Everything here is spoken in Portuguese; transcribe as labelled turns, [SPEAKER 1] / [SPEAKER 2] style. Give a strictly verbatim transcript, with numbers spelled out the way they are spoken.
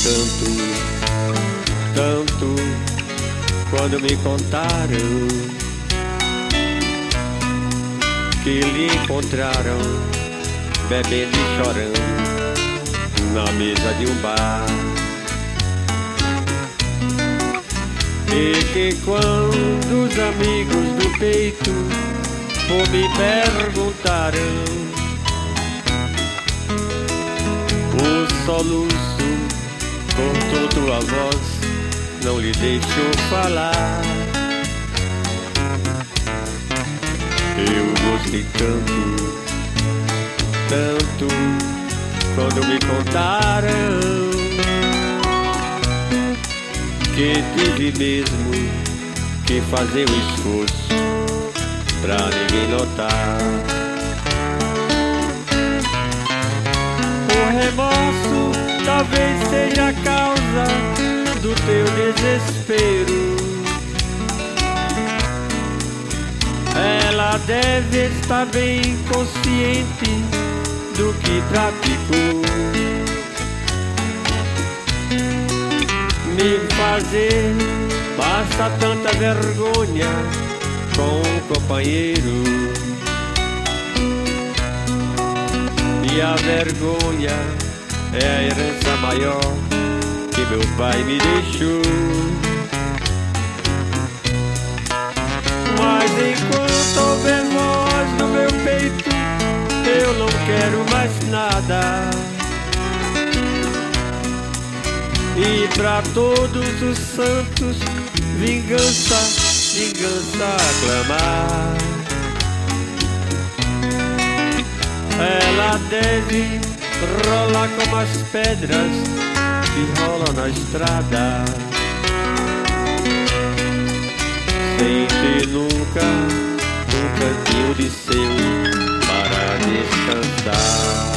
[SPEAKER 1] tanto, tanto, quando me contaram que lhe encontraram bebendo e chorando na mesa de um bar. E que quando os amigos do peito por me perguntaram, o soluço cortou tua voz, não lhe deixou falar. Eu gostei tanto, tanto, quando me contaram que tive mesmo que fazer um esforço pra ninguém notar. O remorso talvez seja a causa do teu desespero. Ela deve estar bem consciente do que praticou. Me fazer basta tanta vergonha com um companheiro. E a vergonha é a herança maior que meu pai me deixou. Mas enquanto houver voz no meu peito, eu não quero mais nada. E pra todos os santos, vingança, vingança aclamar. Ela deve rolar como as pedras que rolam na estrada, sem ter nunca um cantinho de seu para descansar.